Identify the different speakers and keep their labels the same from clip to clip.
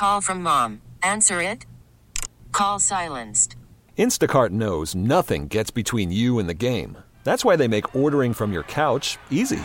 Speaker 1: Call from mom. Answer it. Call silenced.
Speaker 2: Instacart knows nothing gets between you and the game. That's why they make ordering from your couch easy.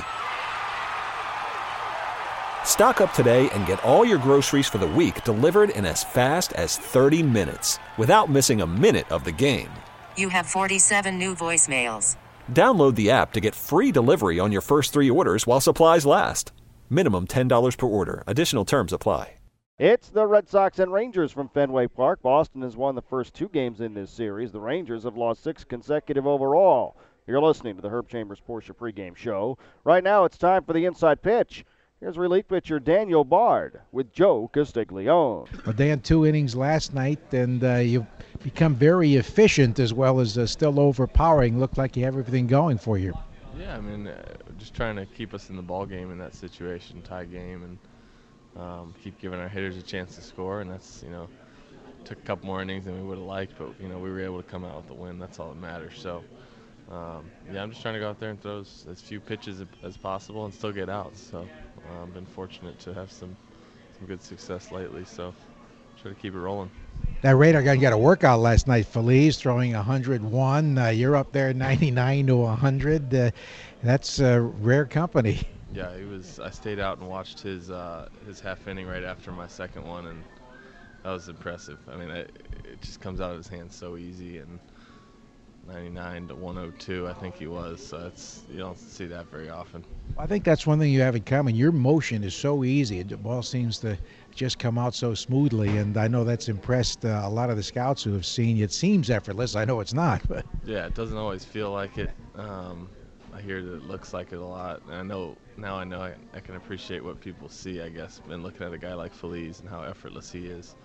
Speaker 2: Stock up today and get all your groceries for the week delivered in as fast as 30 minutes without missing a minute of the game.
Speaker 1: You have 47 new voicemails.
Speaker 2: Download the app to get free delivery on your first 3 orders while supplies last. Minimum $10 per order. Additional terms apply.
Speaker 3: It's the Red Sox and Rangers from Fenway Park. Boston has won the first 2 games in this series. The Rangers have lost 6 consecutive overall. You're listening to the Herb Chambers Porsche pregame show. Right now it's time for the inside pitch. Here's relief pitcher Daniel Bard with Joe Castiglione.
Speaker 4: Well, Dan, 2 innings last night, and you've become very efficient as well as still overpowering. Looked like you have everything going for you.
Speaker 5: Yeah, I mean, just trying to keep us in the ball game in that situation, tie game, and keep giving our hitters a chance to score. And that's, took a couple more innings than we would have liked, but, we were able to come out with the win. That's all that matters. So, I'm just trying to go out there and throw as few pitches as possible and still get out. So, I've been fortunate to have some good success lately. So, try to keep it rolling.
Speaker 4: That Raider guy got a workout last night. Feliz throwing 101. You're up there 99 to 100. That's rare company.
Speaker 5: Yeah, I stayed out and watched his half inning right after my second one, and that was impressive. I mean, it just comes out of his hands so easy, and 99 to 102, I think he was. So you don't see that very often.
Speaker 4: I think that's one thing you have in common. Your motion is so easy. The ball seems to just come out so smoothly, and I know that's impressed a lot of the scouts who have seen you. It seems effortless. I know it's not, but
Speaker 5: yeah, it doesn't always feel like it. I hear that it looks like it a lot, and I know I can appreciate what people see, I guess, and looking at a guy like Feliz and how effortless he is.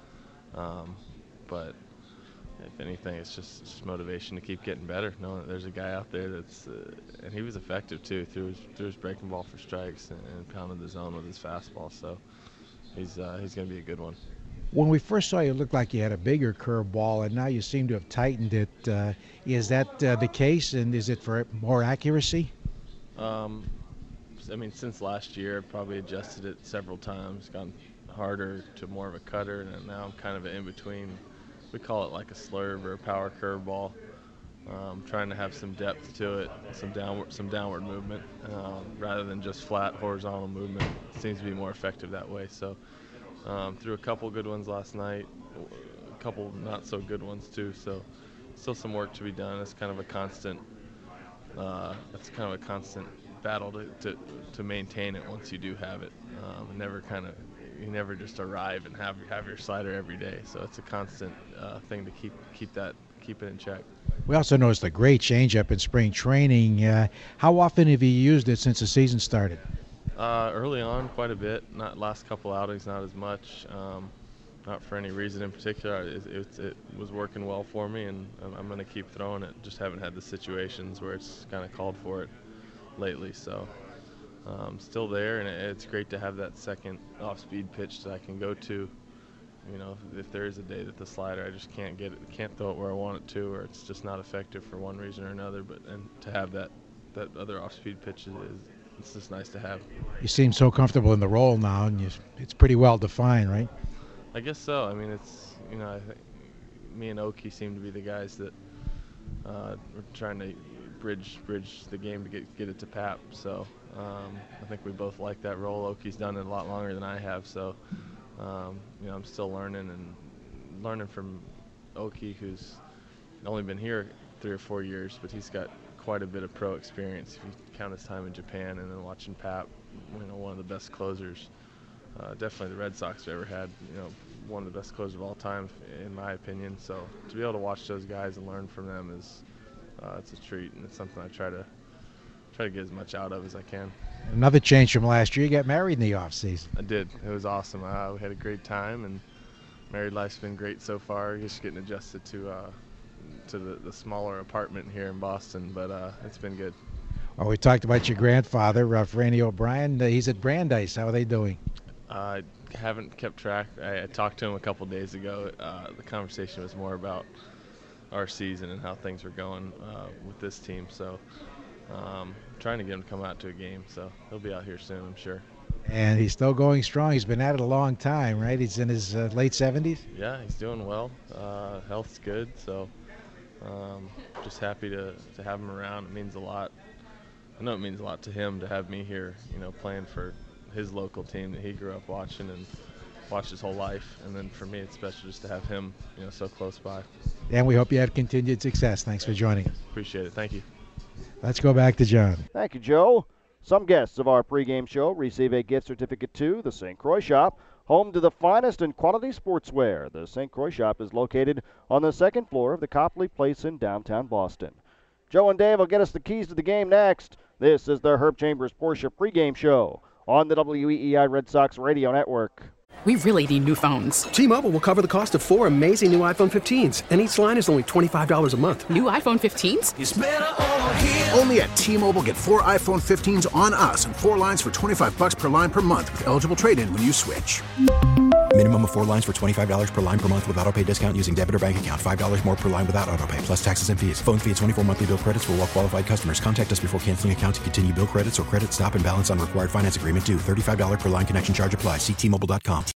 Speaker 5: But if anything, it's just motivation to keep getting better, knowing that there's a guy out there that's and he was effective too, threw his breaking ball for strikes and pounded the zone with his fastball. So he's going to be a good one.
Speaker 4: When we first saw you, it looked like you had a bigger curveball, and now you seem to have tightened it. Is that the case, and is it for more accuracy?
Speaker 5: I mean, since last year, I've probably adjusted it several times, gone harder to more of a cutter, and now I'm kind of in between. We call it like a slurve or a power curveball. Trying to have some depth to it, some downward movement, rather than just flat horizontal movement. It seems to be more effective that way. So threw a couple good ones last night, a couple not so good ones too. So still some work to be done. It's kind of a constant. That's kind of a constant battle to maintain it once you do have it. You never just arrive and have your slider every day. So it's a constant thing to keep it in check.
Speaker 4: We also noticed a great changeup in spring training. How often have you used it since the season started?
Speaker 5: Early on, quite a bit. Not last couple outings, not as much. Not for any reason in particular. It was working well for me, and I'm going to keep throwing it. Just haven't had the situations where it's kind of called for it lately. So still there, and it's great to have that second off-speed pitch that I can go to. If there is a day that the slider, I just can't throw it where I want it to, or it's just not effective for one reason or another. And to have that other off-speed pitch it's just nice to have.
Speaker 4: You seem so comfortable in the role now, and it's pretty well defined, right?
Speaker 5: I guess so. I mean, it's I think me and Oki seem to be the guys that we're trying to bridge the game to get it to Pap. So I think we both like that role. Oki's done it a lot longer than I have, so. I'm still learning from Oki, who's only been here 3 or 4 years, but he's got quite a bit of pro experience if you count his time in Japan, and then watching Pap, one of the best closers, definitely the Red Sox have ever had, one of the best closers of all time, in my opinion. So to be able to watch those guys and learn from them is it's a treat, and it's something I try to get as much out of as I can.
Speaker 4: Another change from last year, you got married in the off-season.
Speaker 5: I did. It was awesome. We had a great time, and married life's been great so far. Just getting adjusted to the smaller apartment here in Boston, but it's been good.
Speaker 4: Well, we talked about your grandfather, Franny O'Brien. He's at Brandeis. How are they doing?
Speaker 5: I haven't kept track. I talked to him a couple days ago. The conversation was more about our season and how things were going with this team. So trying to get him to come out to a game. So he'll be out here soon, I'm sure.
Speaker 4: And he's still going strong. He's been at it a long time, right? He's in his late 70s?
Speaker 5: Yeah, he's doing well. Health's good, so just happy to have him around. It means a lot. I know it means a lot to him to have me here, playing for his local team that he grew up watching and watched his whole life. And then for me, it's special just to have him, so close by.
Speaker 4: And we hope you have continued success. Thanks for joining us.
Speaker 5: Appreciate it. Thank you.
Speaker 4: Let's go back to John.
Speaker 3: Thank you, Joe. Some guests of our pregame show receive a gift certificate to the St. Croix Shop, home to the finest in quality sportswear. The St. Croix Shop is located on the second floor of the Copley Place in downtown Boston. Joe and Dave will get us the keys to the game next. This is the Herb Chambers Porsche pregame show on the WEEI Red Sox Radio Network.
Speaker 6: We really need new phones.
Speaker 7: T-Mobile will cover the cost of 4 amazing new iPhone 15s, and each line is only $25 a month.
Speaker 6: New iPhone 15s?
Speaker 8: It's better over here. Only at T-Mobile, get 4 iPhone 15s on us and 4 lines for $25 per line per month with eligible trade-in when you switch.
Speaker 9: Minimum of 4 lines for $25 per line per month with autopay discount using debit or bank account. $5 more per line without autopay, plus taxes and fees. Phone fee at 24 monthly bill credits for well-qualified customers. Contact us before canceling account to continue bill credits or credit stop and balance on required finance agreement due. $35 per line connection charge applies. See T-Mobile.com.